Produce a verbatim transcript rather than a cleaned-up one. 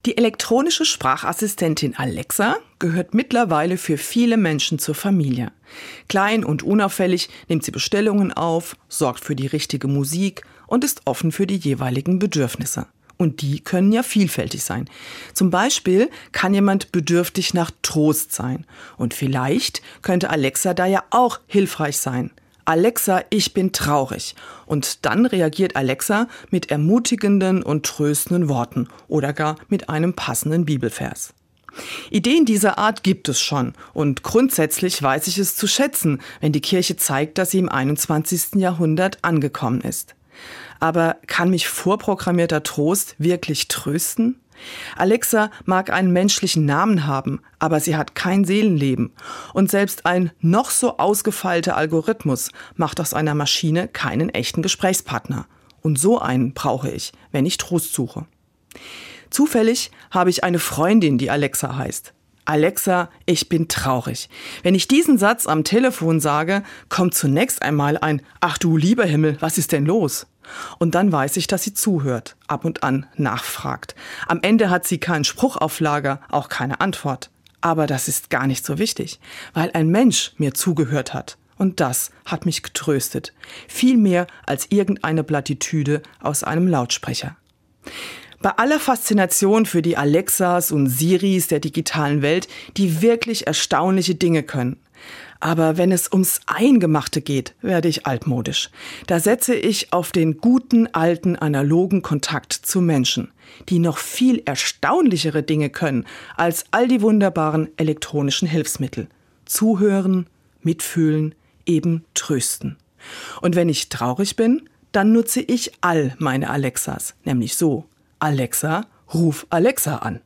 Die elektronische Sprachassistentin Alexa gehört mittlerweile für viele Menschen zur Familie. Klein und unauffällig nimmt sie Bestellungen auf, sorgt für die richtige Musik und ist offen für die jeweiligen Bedürfnisse. Und die können ja vielfältig sein. Zum Beispiel kann jemand bedürftig nach Trost sein. Und vielleicht könnte Alexa da ja auch hilfreich sein. Alexa, ich bin traurig. Und dann reagiert Alexa mit ermutigenden und tröstenden Worten oder gar mit einem passenden Bibelvers. Ideen dieser Art gibt es schon und grundsätzlich weiß ich es zu schätzen, wenn die Kirche zeigt, dass sie im einundzwanzigsten Jahrhundert angekommen ist. Aber kann mich vorprogrammierter Trost wirklich trösten? Alexa mag einen menschlichen Namen haben, aber sie hat kein Seelenleben. Und selbst ein noch so ausgefeilter Algorithmus macht aus einer Maschine keinen echten Gesprächspartner. Und so einen brauche ich, wenn ich Trost suche. Zufällig habe ich eine Freundin, die Alexa heißt. Alexa, ich bin traurig. Wenn ich diesen Satz am Telefon sage, kommt zunächst einmal ein »Ach du lieber Himmel, was ist denn los?« Und dann weiß ich, dass sie zuhört, ab und an nachfragt. Am Ende hat sie keinen Spruch auf Lager, auch keine Antwort. Aber das ist gar nicht so wichtig, weil ein Mensch mir zugehört hat. Und das hat mich getröstet. Viel mehr als irgendeine Plattitüde aus einem Lautsprecher. Bei aller Faszination für die Alexas und Siris der digitalen Welt, die wirklich erstaunliche Dinge können. Aber wenn es ums Eingemachte geht, werde ich altmodisch. Da setze ich auf den guten, alten, analogen Kontakt zu Menschen, die noch viel erstaunlichere Dinge können als all die wunderbaren elektronischen Hilfsmittel. Zuhören, mitfühlen, eben trösten. Und wenn ich traurig bin, dann nutze ich all meine Alexas, nämlich so: Alexa, ruf Alexa an.